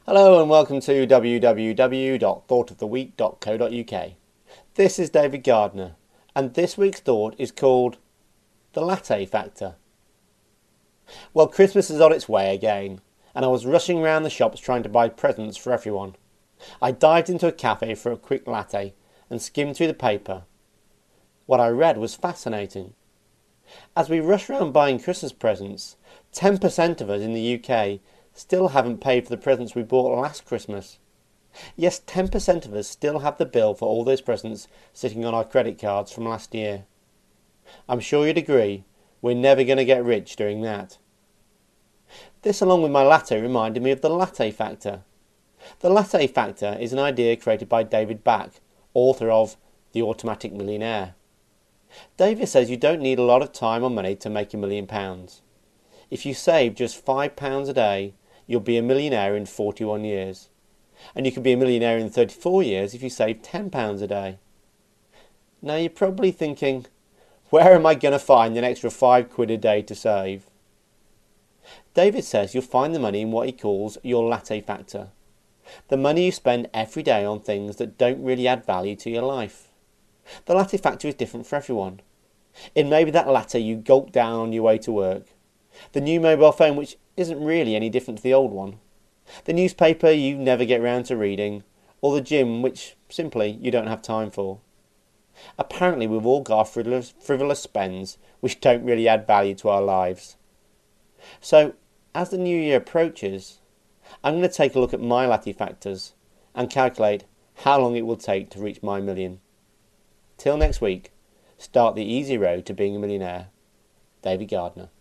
Hello and welcome to www.thoughtoftheweek.co.uk. This is David Gardner, and this week's thought is called The Latte Factor. Well, Christmas is on its way again, and I was rushing around the shops trying to buy presents for everyone. I dived into a cafe for a quick latte and skimmed through the paper. What I read was fascinating. As we rush around buying Christmas presents, 10% of us in the UK still haven't paid for the presents we bought last Christmas. Yes, 10% of us still have the bill for all those presents sitting on our credit cards from last year. I'm sure you'd agree, we're never going to get rich doing that. This, along with my latte, reminded me of the latte factor. The latte factor is an idea created by David Back, author of The Automatic Millionaire. David says you don't need a lot of time or money to make £1,000,000. If you save just £5 a day, you'll be a millionaire in 41 years. And you could be a millionaire in 34 years if you save £10 a day. Now you're probably thinking, where am I going to find an extra £5 a day to save? David says you'll find the money in what he calls your latte factor. The money you spend every day on things that don't really add value to your life. The latte factor is different for everyone. It may be that latte you gulp down on your way to work, the new mobile phone which isn't really any different to the old one, the newspaper you never get round to reading, or the gym which simply you don't have time for. Apparently we've all got frivolous spends which don't really add value to our lives. So, as the new year approaches, I'm going to take a look at my latte factors and calculate how long it will take to reach my million. Till next week, start the easy road to being a millionaire. David Gardner.